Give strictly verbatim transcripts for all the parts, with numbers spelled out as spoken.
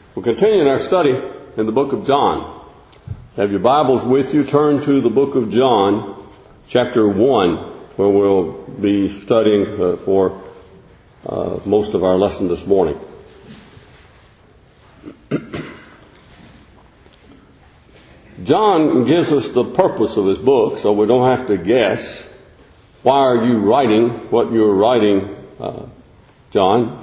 We're continuing our study in the book of John. Have your Bibles with you? Turn to the book of John, chapter one, where we'll be studying uh, for uh, most of our lesson this morning. John gives us the purpose of his book, so we don't have to guess. Why are you writing what you're writing, uh, John?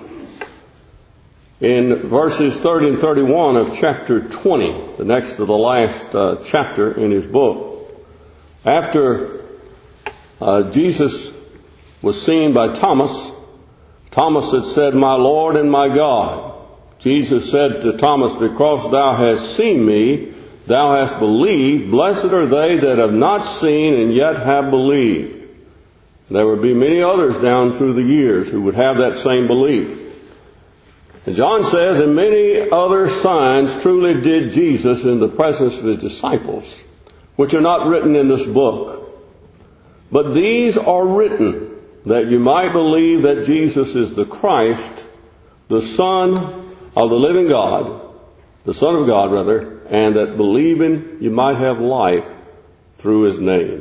In verses thirty and thirty-one of chapter twenty, the next to the last uh, chapter in his book, after uh, Jesus was seen by Thomas, Thomas had said, "My Lord and my God." Jesus said to Thomas, "Because thou hast seen me, thou hast believed. Blessed are they that have not seen and yet have believed." There would be many others down through the years who would have that same belief. And John says, "And many other signs truly did Jesus in the presence of his disciples, which are not written in this book. But these are written, that you might believe that Jesus is the Christ, the Son of the living God, the Son of God, rather, and that believing you might have life through his name."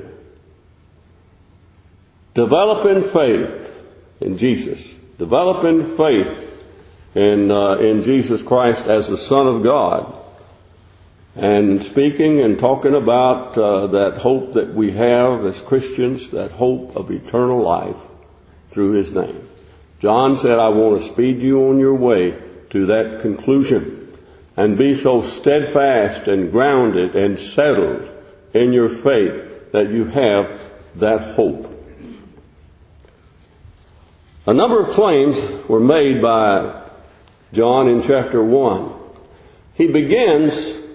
Developing faith in Jesus. Developing faith in uh, in Jesus Christ as the Son of God. And speaking and talking about uh, that hope that we have as Christians, that hope of eternal life through his name. John said, "I want to speed you on your way to that conclusion and be so steadfast and grounded and settled in your faith that you have that hope." A number of claims were made by John in chapter one. He begins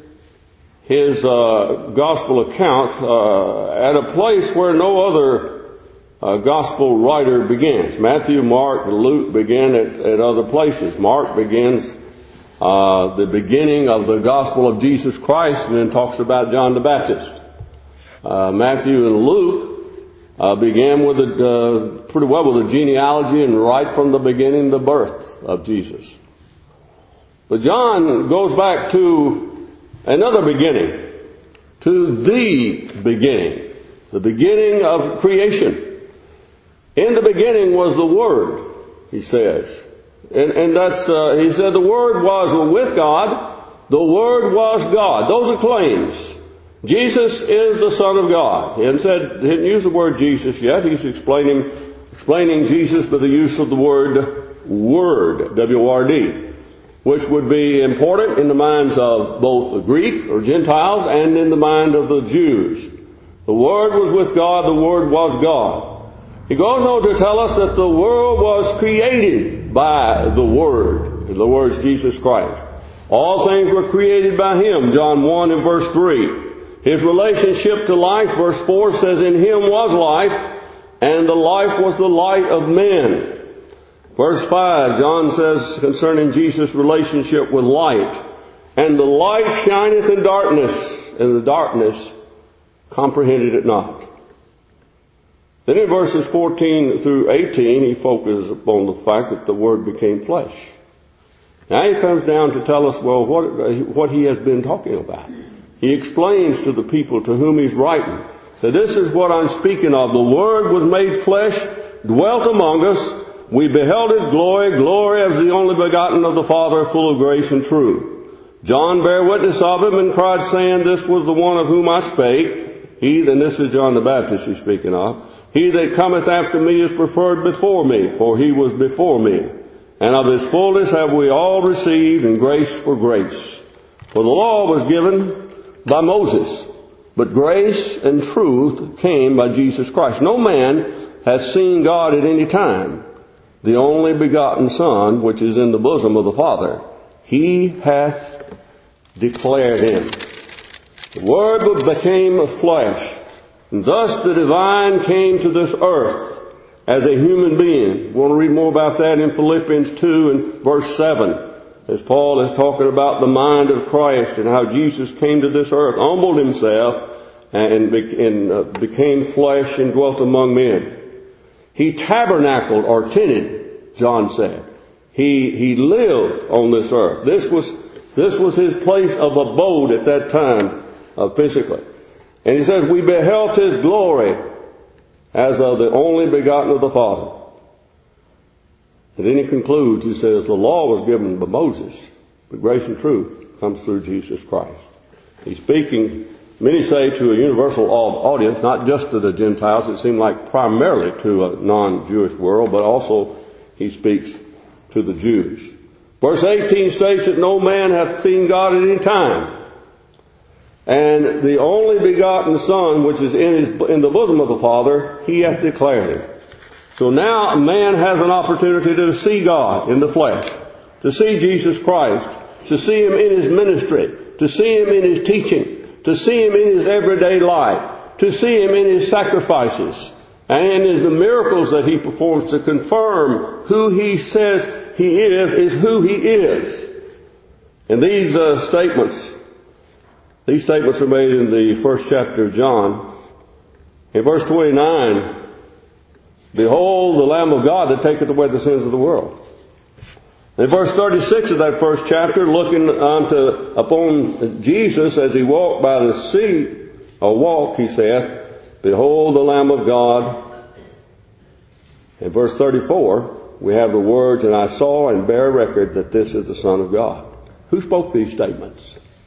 his uh, gospel account uh, at a place where no other uh, gospel writer begins. Matthew, Mark, and Luke begin at, at other places. Mark begins uh, the beginning of the gospel of Jesus Christ and then talks about John the Baptist. Uh, Matthew and Luke uh, began with a, uh, pretty well with a genealogy and right from the beginning the birth of Jesus. But John goes back to another beginning, to the beginning, the beginning of creation. In the beginning was the Word, he says. And, and that's, uh, he said the Word was with God, the Word was God. Those are claims. Jesus is the Son of God. He hadn't said, he didn't use the word Jesus yet. He's explaining, explaining Jesus by the use of the word Word, W O R D. Which would be important in the minds of both the Greek or Gentiles and in the mind of the Jews. The Word was with God, the Word was God. He goes on to tell us that the world was created by the Word. In the words Jesus Christ. All things were created by Him, John one and verse three. His relationship to life, verse four says, "In Him was life, and the life was the light of men." Verse five, John says concerning Jesus' relationship with light, "And the light shineth in darkness, and the darkness comprehended it not." Then in verses fourteen through eighteen, he focuses upon the fact that the Word became flesh. Now he comes down to tell us, well, what, what he has been talking about. He explains to the people to whom he's writing. So this is what I'm speaking of. The Word was made flesh, dwelt among us. We beheld His glory, glory as the only begotten of the Father, full of grace and truth. John bare witness of Him and cried, saying, This was the one of whom I spake. He, and this is John the Baptist he's speaking of. He that cometh after me is preferred before me, for he was before me. And of His fullness have we all received, and grace for grace. For the law was given by Moses, but grace and truth came by Jesus Christ. No man hath seen God at any time. The only begotten Son, which is in the bosom of the Father, He hath declared Him. The Word became flesh, and thus the divine came to this earth as a human being. We want to read more about that in Philippians two and verse seven, as Paul is talking about the mind of Christ and how Jesus came to this earth, humbled Himself, and became flesh and dwelt among men. He tabernacled or tented, John said. He, he lived on this earth. This was This was his place of abode at that time, uh, physically. And he says, we beheld his glory as of the only begotten of the Father. And then he concludes, he says, the law was given by Moses, but grace and truth comes through Jesus Christ. He's speaking, many say, to a universal audience, not just to the Gentiles. It seemed like primarily to a non-Jewish world, but also he speaks to the Jews. Verse eighteen states that no man hath seen God at any time. And the only begotten Son, which is in, his, in the bosom of the Father, he hath declared him. So now man has an opportunity to see God in the flesh, to see Jesus Christ, to see him in his ministry, to see him in his teaching, to see him in his everyday life, to see him in his sacrifices, and in the miracles that he performs to confirm who he says he is, is who he is. And these uh, statements, these statements are made in the first chapter of John. In verse twenty-nine, behold the Lamb of God that taketh away the sins of the world. In verse thirty-six of that first chapter, looking unto upon Jesus as he walked by the sea, or walked, he saith, behold the Lamb of God. In verse thirty-four, we have the words, and I saw and bear record that this is the Son of God. Who spoke these statements?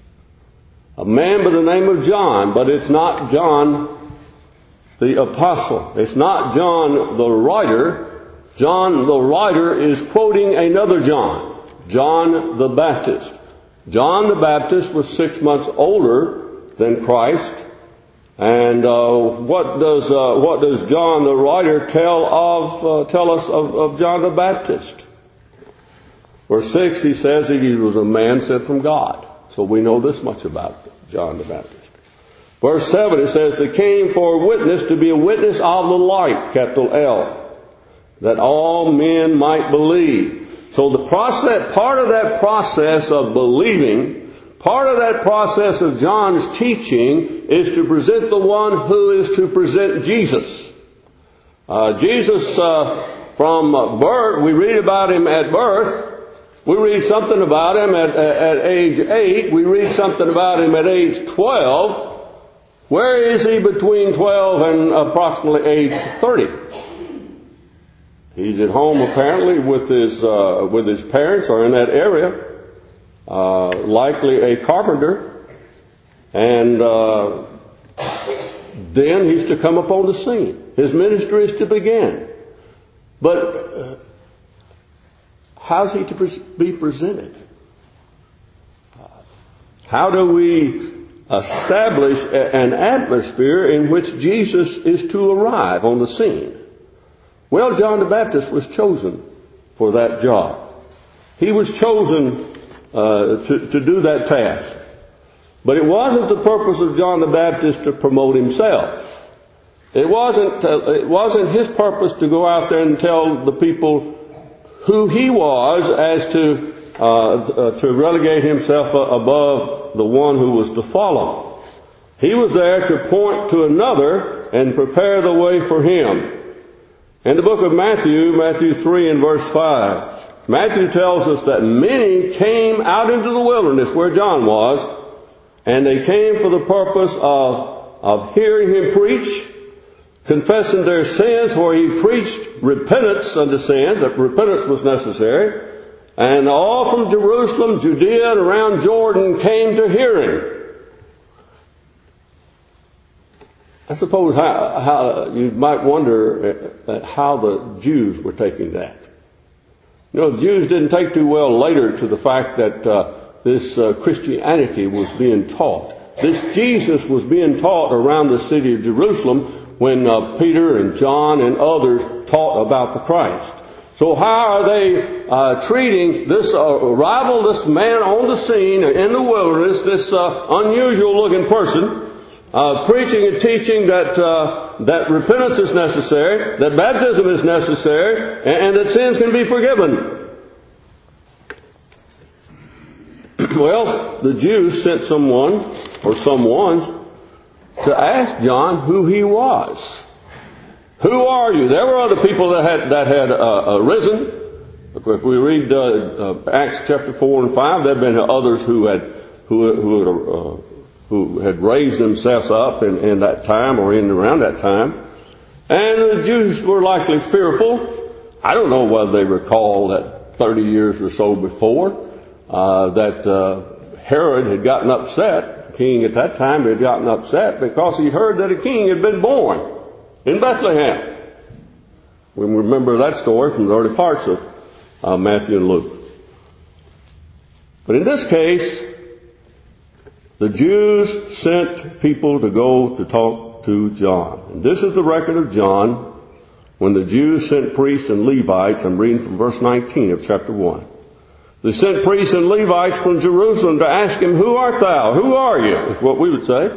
A man by the name of John, but it's not John the apostle. It's not John the writer. John the writer is quoting another John, John the Baptist. John the Baptist was six months older than Christ. And uh, what does uh, what does John the writer tell of uh, tell us of, of John the Baptist? Verse six, he says that he was a man sent from God. So we know this much about John the Baptist. Verse seven, it says, they came for a witness, to be a witness of the light, capital L, that all men might believe. So the process, part of that process of believing, part of that process of John's teaching is to present the one who is to present Jesus. Uh, Jesus, uh, from birth, we read about him at birth. We read something about him at, at, at age eight. We read something about him at age twelve. Where is he between twelve and approximately age thirty? He's at home apparently with his uh, with his parents, or in that area, uh, likely a carpenter, and uh, then he's to come upon the scene. His ministry is to begin. But uh, how's he to pre- be presented? How do we establish an atmosphere in which Jesus is to arrive on the scene? Well, John the Baptist was chosen for that job. He was chosen uh, to, to do that task. But it wasn't the purpose of John the Baptist to promote himself. It wasn't, uh, it wasn't his purpose to go out there and tell the people who he was, as to uh, to relegate himself above the one who was to follow. He was there to point to another and prepare the way for him. In the book of Matthew, Matthew three and verse five, Matthew tells us that many came out into the wilderness where John was, and they came for the purpose of, of hearing him preach, confessing their sins, where he preached repentance unto sins, that repentance was necessary. And all from Jerusalem, Judea, and around Jordan came to hear him. I suppose how, how you might wonder at how the Jews were taking that. You know, the Jews didn't take too well later to the fact that uh, this uh, Christianity was being taught. This Jesus was being taught around the city of Jerusalem, when uh, Peter and John and others taught about the Christ. So how are they uh, treating this uh, arrival, this man on the scene in the wilderness, this uh, unusual looking person, uh, preaching and teaching that uh, that repentance is necessary, that baptism is necessary, and, and that sins can be forgiven? Well, the Jews sent someone, or someone, to ask John who he was. Who are you? There were other people that had that had uh, arisen, If we read uh, uh, Acts chapter four and five, there have been others who had who who had, uh, who had raised themselves up in, in that time or in around that time, and the Jews were likely fearful. I don't know whether they recall that thirty years or so before uh, that uh, Herod had gotten upset. The king at that time had gotten upset because he heard that a king had been born in Bethlehem. We remember that story from the early parts of uh, Matthew and Luke. But in this case, the Jews sent people to go to talk to John. And this is the record of John when the Jews sent priests and Levites. I'm reading from verse nineteen of chapter one. They sent priests and Levites from Jerusalem to ask him, "Who art thou?" Who are you? Is what we would say.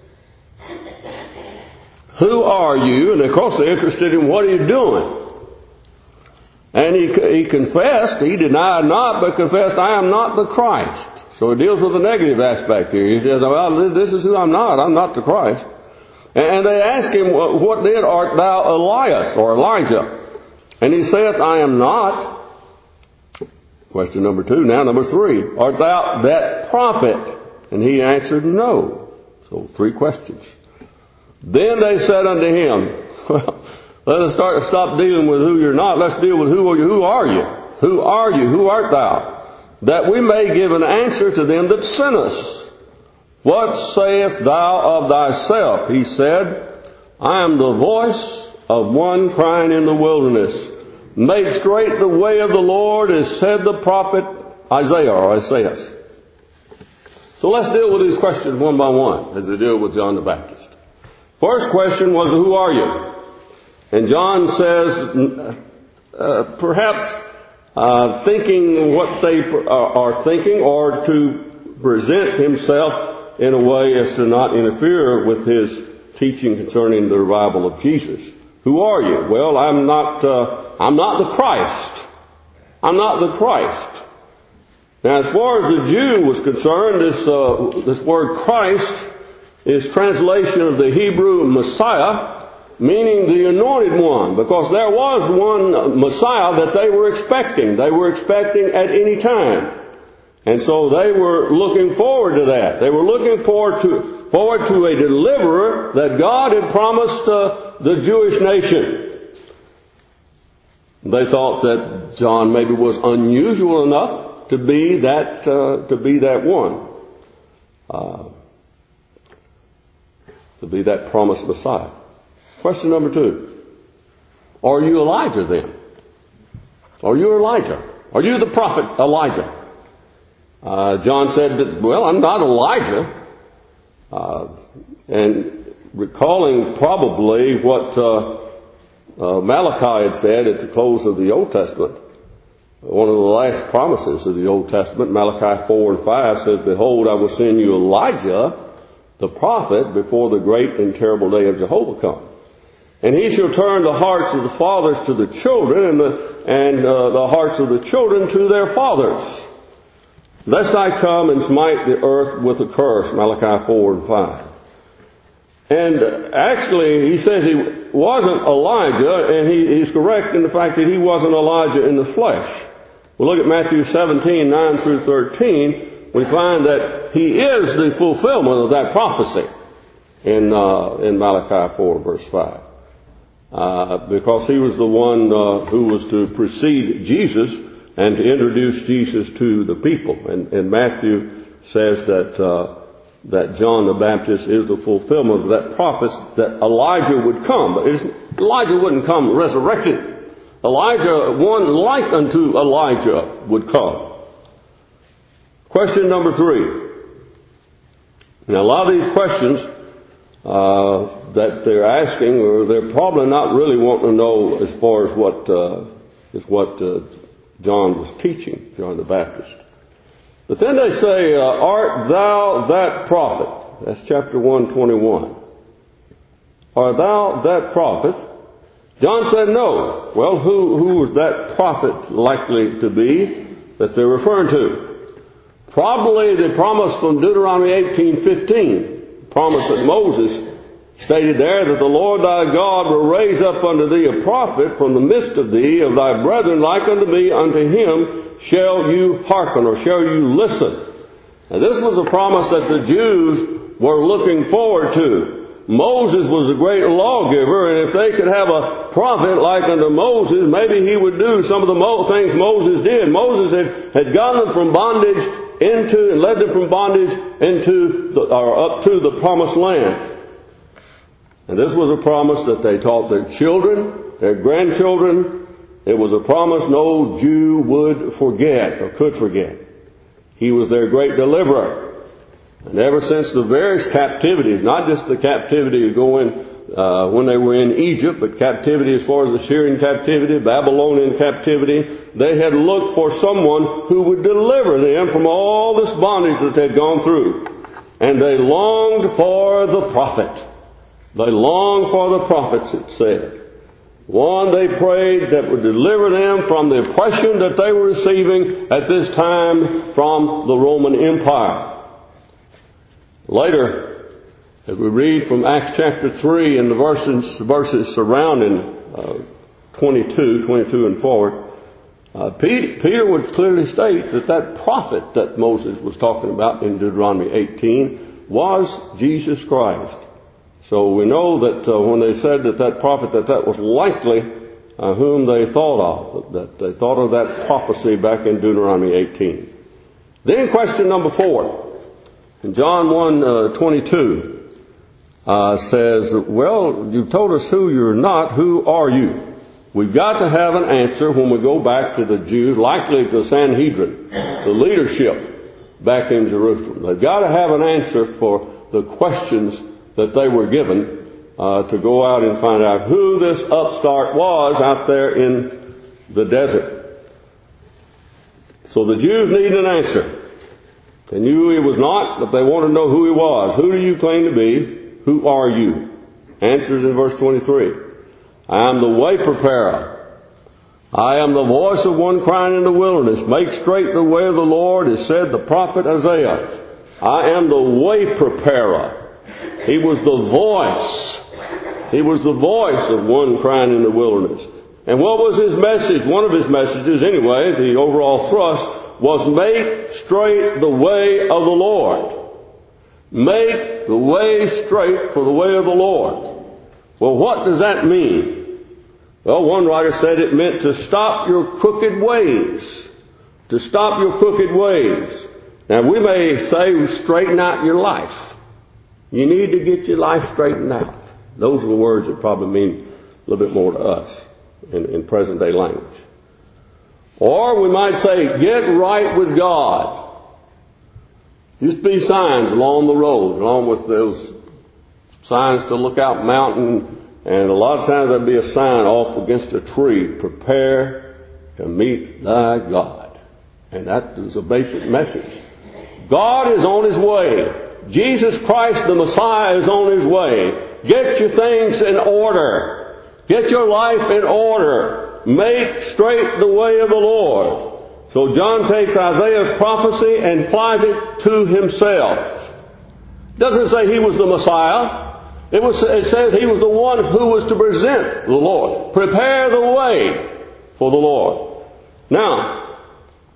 Who are you? And of course they're interested in what are you doing. And he, he confessed, he denied not, but confessed, "I am not the Christ." So he deals with the negative aspect here. He says, "Well, this is who I'm not. I'm not the Christ." And they ask him, "What then art thou, Elias," or Elijah? And he saith, "I am not." Question number two. Now number three. "Art thou that prophet?" And he answered, "No." So three questions. Then they said unto him, well, let us start, stop dealing with who you're not. Let's deal with who are you. Who are you? Who are you? Who art thou? That we may give an answer to them that sent us. What sayest thou of thyself? He said, "I am the voice of one crying in the wilderness, make straight the way of the Lord, as said the prophet Isaiah," or Isaiah. So let's deal with these questions one by one as they deal with John the Baptist. First question was, who are you? And John says, uh, perhaps uh, thinking what they are thinking, or to present himself in a way as to not interfere with his teaching concerning the arrival of Jesus. Who are you? Well, I'm not. Uh, I'm not the Christ. I'm not the Christ. Now, as far as the Jew was concerned, this uh, this word Christ is translation of the Hebrew Messiah, meaning the anointed one, because there was one Messiah that they were expecting. They were expecting at any time. And so they were looking forward to that. They were looking forward to, forward to a deliverer that God had promised uh, the Jewish nation. They thought that John maybe was unusual enough to be that, uh, to be that one. Uh, to be that promised Messiah. Question number two. Are you Elijah then? Are you Elijah? Are you the prophet Elijah? Uh, John said, that, well, I'm not Elijah. Uh, and recalling probably what uh, uh, Malachi had said at the close of the Old Testament, one of the last promises of the Old Testament, Malachi four and five says, "Behold, I will send you Elijah, the prophet, before the great and terrible day of Jehovah come. And he shall turn the hearts of the fathers to the children, and the, and, uh, the hearts of the children to their fathers, lest I come and smite the earth with a curse," Malachi four and five. And actually, he says he wasn't Elijah, and he, he's correct in the fact that he wasn't Elijah in the flesh. We look at Matthew seventeen, nine through thirteen. We find that he is the fulfillment of that prophecy in uh, in Malachi four, verse five. Uh, because he was the one uh, who was to precede Jesus and to introduce Jesus to the people. And, and Matthew says that uh, that John the Baptist is the fulfillment of that prophet, that Elijah would come. But Elijah wouldn't come resurrected. Elijah, one like unto Elijah, would come. Question number three. Now, a lot of these questions uh, that they're asking, or they're probably not really wanting to know as far as what uh, is what uh, John was teaching, John the Baptist. But then they say, uh, "Art thou that prophet?" That's chapter one twenty-one. "Art thou that prophet?" John said no. Well, who who was that prophet likely to be that they're referring to? Probably the promise from Deuteronomy eighteen fifteen, promise that Moses stated there that the Lord thy God will raise up unto thee a prophet from the midst of thee, of thy brethren like unto me, unto him shall you hearken, or shall you listen. And this was a promise that the Jews were looking forward to. Moses was a great lawgiver, and if they could have a prophet like unto Moses, maybe he would do some of the mo- things Moses did. Moses had, had gotten them from bondage into, and led them from bondage into, the, or up to the promised land. And this was a promise that they taught their children, their grandchildren. It was a promise no Jew would forget, or could forget. He was their great deliverer. And ever since the various captivities, not just the captivity going uh, when they were in Egypt, but captivity as far as the Syrian captivity, Babylonian captivity, they had looked for someone who would deliver them from all this bondage that they had gone through. And they longed for the prophet. They longed for the prophets, it said. One they prayed that would deliver them from the oppression that they were receiving at this time from the Roman Empire. Later, as we read from Acts chapter three and the verses, verses surrounding uh, twenty-two, twenty-two and forward, uh, Peter, Peter would clearly state that that prophet that Moses was talking about in Deuteronomy eighteen was Jesus Christ. So we know that uh, when they said that that prophet, that that was likely uh, whom they thought of, that they thought of that prophecy back in Deuteronomy eighteen. Then question number four. And John one uh, twenty-two uh, says, well, you've told us who you're not. Who are you? We've got to have an answer when we go back to the Jews, likely to Sanhedrin, the leadership back in Jerusalem. They've got to have an answer for the questions that they were given uh, to go out and find out who this upstart was out there in the desert. So the Jews need an answer. They knew he was not, but they wanted to know who he was. Who do you claim to be? Who are you? Answers in verse twenty-three. I am the way preparer. I am the voice of one crying in the wilderness, make straight the way of the Lord, as said the prophet Isaiah. I am the way preparer. He was the voice. He was the voice of one crying in the wilderness. And what was his message? One of his messages, anyway, the overall thrust, was make straight the way of the Lord. Make the way straight for the way of the Lord. Well, what does that mean? Well, one writer said it meant to stop your crooked ways. To stop your crooked ways. Now, we may say straighten out your life. You need to get your life straightened out. Those are the words that probably mean a little bit more to us in, in present day language. Or we might say, get right with God. Used to be signs along the road, along with those signs to look out mountain, and a lot of times there'd be a sign off against a tree, prepare to meet thy God. And that is a basic message. God is on His way. Jesus Christ, the Messiah, is on His way. Get your things in order. Get your life in order. Make straight the way of the Lord. So John takes Isaiah's prophecy and applies it to himself. It doesn't say he was the Messiah. It, was, it says he was the one who was to present the Lord. Prepare the way for the Lord. Now,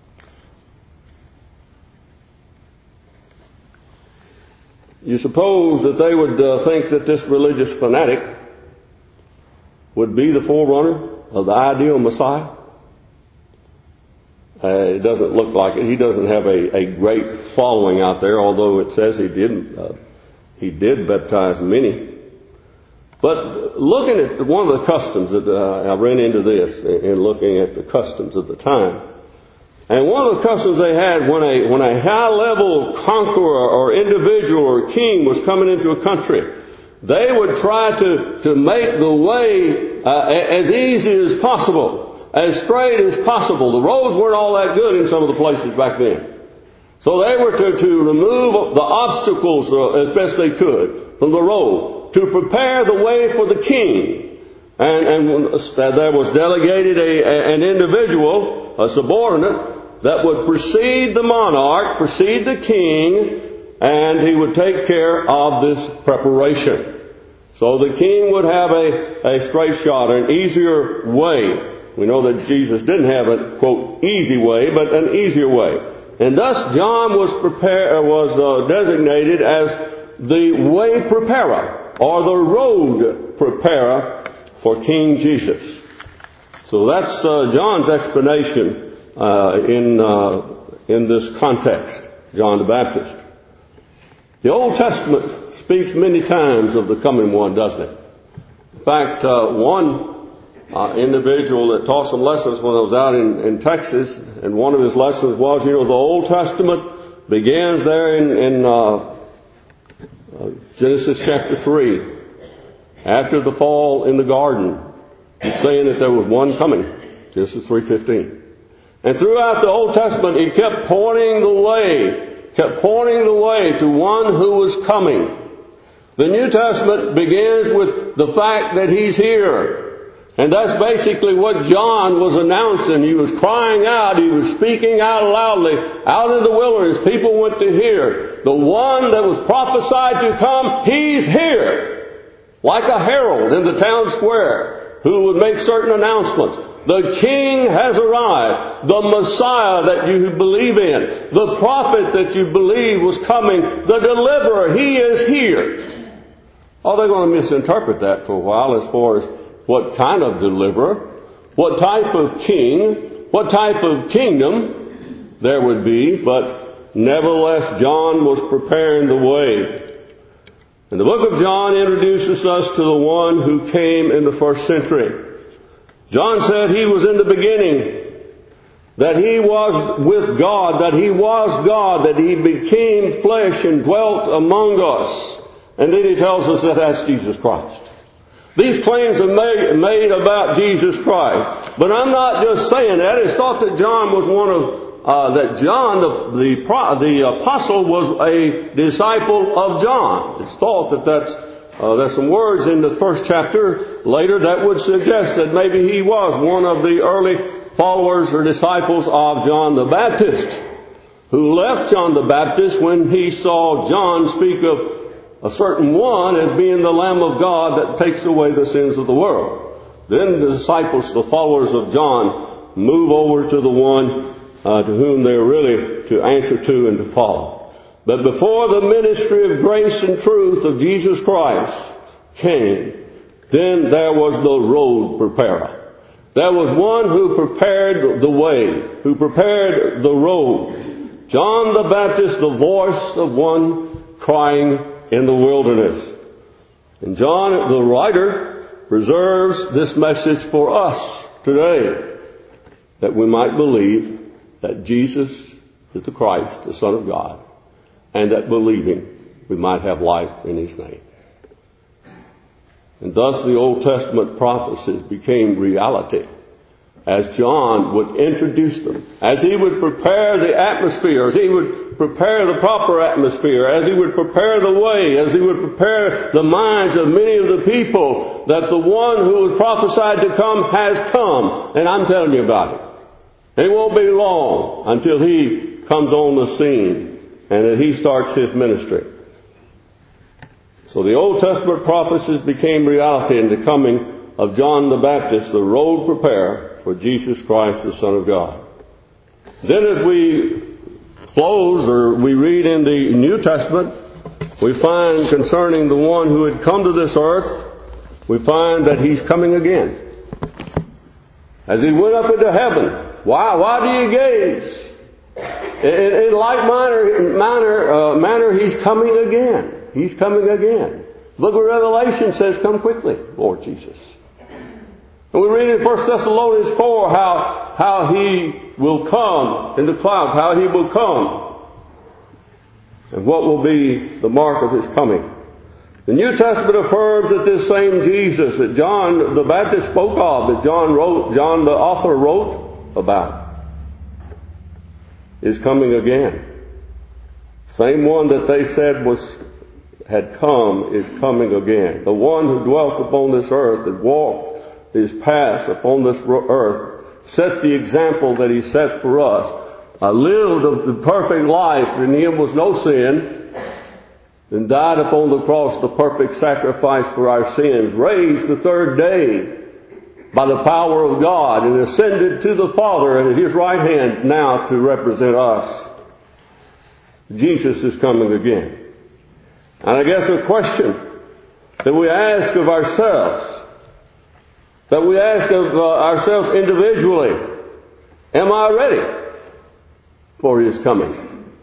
you suppose that they would uh, think that this religious fanatic would be the forerunner of the ideal Messiah? Uh, it doesn't look like it. He doesn't have a, a great following out there, although it says he did, uh, he did baptize many. But looking at one of the customs that uh, I ran into this in looking at the customs of the time. And one of the customs they had when a, when a high-level conqueror or individual or king was coming into a country, they would try to, to make the way uh, as easy as possible, as straight as possible. The roads weren't all that good in some of the places back then. So they were to, to remove the obstacles uh, as best they could from the road, to prepare the way for the king. And, and there was delegated a, a, an individual, a subordinate, that would precede the monarch, precede the king, and he would take care of this preparation. So the king would have a, a straight shot, an easier way. We know that Jesus didn't have a, quote, easy way, but an easier way. And thus John was prepare, was uh, designated as the way preparer, or the road preparer for King Jesus. So that's uh, John's explanation uh, in uh, in this context, John the Baptist. The Old Testament speaks many times of the coming one, doesn't it? In fact, uh, one uh, individual that taught some lessons when I was out in, in Texas, and one of his lessons was, you know, the Old Testament begins there in, in uh, uh, Genesis chapter three, after the fall in the garden. He's saying that there was one coming, Genesis three fifteen. And throughout the Old Testament, he kept pointing the way kept pointing the way to one who was coming. The New Testament begins with the fact that He's here. And that's basically what John was announcing. He was crying out. He was speaking out loudly. Out in the wilderness, people went to hear. The one that was prophesied to come, He's here. Like a herald in the town square who would make certain announcements. The King has arrived. The Messiah that you believe in. The prophet that you believe was coming. The deliverer. He is here. Oh, they're going to misinterpret that for a while as far as what kind of deliverer, what type of king, what type of kingdom there would be. But nevertheless, John was preparing the way. And the book of John introduces us to the one who came in the first century. John said He was in the beginning, that He was with God, that He was God, that He became flesh and dwelt among us. And then he tells us that that's Jesus Christ. These claims are made, made about Jesus Christ. But I'm not just saying that. It's thought that John was one of, uh, that John, the, the, the apostle, was a disciple of John. It's thought that that's Uh, there's some words in the first chapter later that would suggest that maybe he was one of the early followers or disciples of John the Baptist, who left John the Baptist when he saw John speak of a certain one as being the Lamb of God that takes away the sins of the world. Then the disciples, the followers of John, move over to the one uh, to whom they're really to answer to and to follow. But before the ministry of grace and truth of Jesus Christ came, then there was the road preparer. There was one who prepared the way, who prepared the road. John the Baptist, the voice of one crying in the wilderness. And John, the writer, reserves this message for us today, that we might believe that Jesus is the Christ, the Son of God, and that believing we might have life in His name. And thus the Old Testament prophecies became reality as John would introduce them, as he would prepare the atmosphere, as he would prepare the proper atmosphere, as he would prepare the way, as he would prepare the minds of many of the people, that the one who was prophesied to come has come. And I'm telling you about it. It won't be long until He comes on the scene and that He starts His ministry. So the Old Testament prophecies became reality in the coming of John the Baptist, the road preparer for Jesus Christ, the Son of God. Then as we close, or we read in the New Testament, we find concerning the one who had come to this earth, we find that He's coming again. As He went up into heaven, why, why do you gaze? In, in like manner, manner, uh, manner, He's coming again. He's coming again. Look what Revelation says, come quickly, Lord Jesus. And we read in First Thessalonians four how, how He will come in the clouds, how He will come. And what will be the mark of His coming. The New Testament affirms that this same Jesus that John the Baptist spoke of, that John wrote, John the author wrote about, is coming again. Same one that they said was had come is coming again. The one who dwelt upon this earth and walked His path upon this earth, set the example that He set for us. I lived the perfect life. In Him was no sin. and died upon the cross, the perfect sacrifice for our sins, raised the third day by the power of God, and ascended to the Father at His right hand now to represent us. Jesus is coming again. And I guess a question that we ask of ourselves, that we ask of uh, ourselves individually, am I ready for His coming?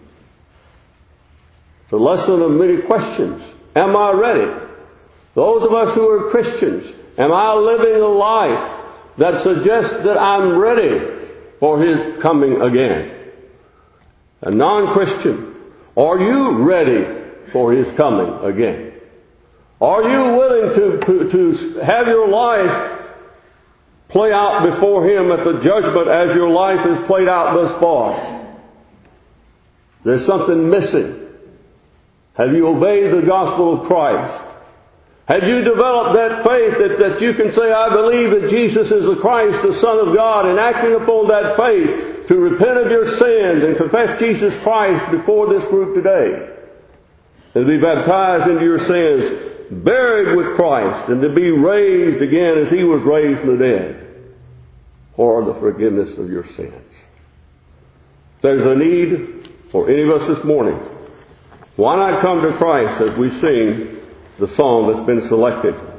It's a lesson of many questions. Am I ready? Those of us who are Christians, am I living a life that suggests that I'm ready for His coming again? A non-Christian, are you ready for His coming again? Are you willing to, to, to have your life play out before Him at the judgment as your life has played out thus far? There's something missing. Have you obeyed the gospel of Christ? Have you developed that faith that, that you can say, I believe that Jesus is the Christ, the Son of God, and acting upon that faith to repent of your sins and confess Jesus Christ before this group today, and to be baptized into your sins, buried with Christ, and to be raised again as He was raised from the dead for the forgiveness of your sins. If there's a need for any of us this morning, why not come to Christ as we sing the song that's been selected?